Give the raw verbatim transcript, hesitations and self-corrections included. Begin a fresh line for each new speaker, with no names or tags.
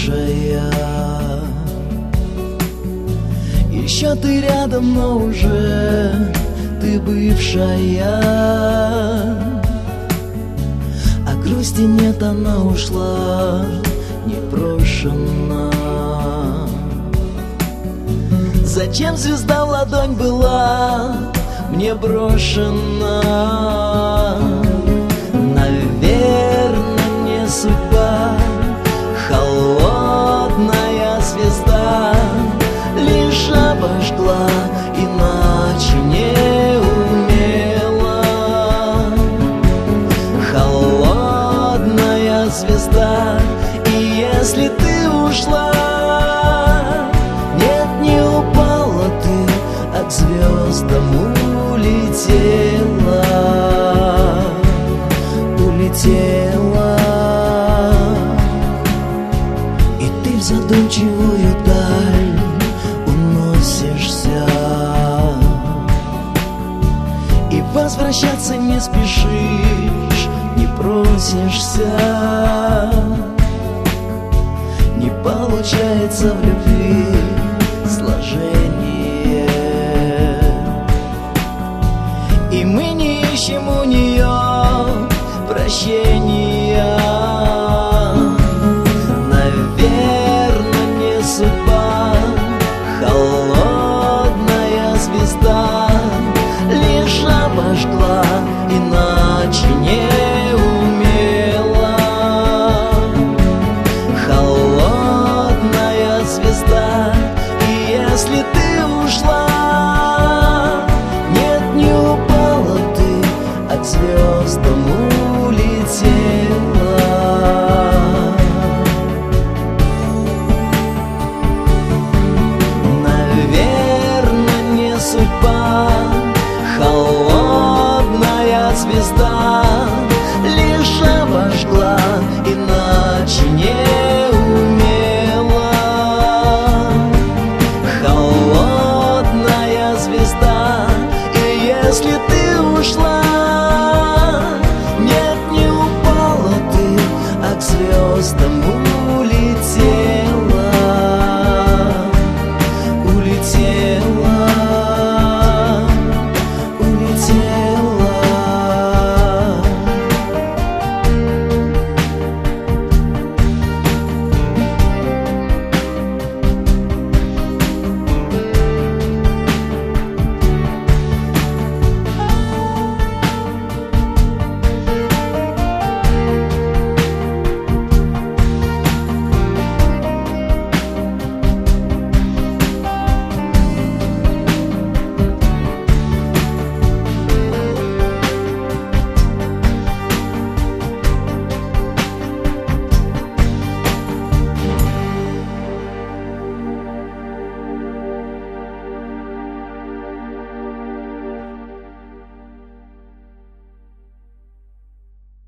бывшая. Еще ты рядом, но уже ты бывшая. А грусти нет, она ушла непрошена. Зачем звезда в ладонь была мне брошена? Наверное, не судьба, холодная звезда лишь обожгла, иначе не умела. Холодная звезда, и если ты ушла, нет, не упала ты, а к звездам улетела. Улетела. И ты в задумчивую даль уносишься, и возвращаться не спешишь, не просишься. Не получается в любви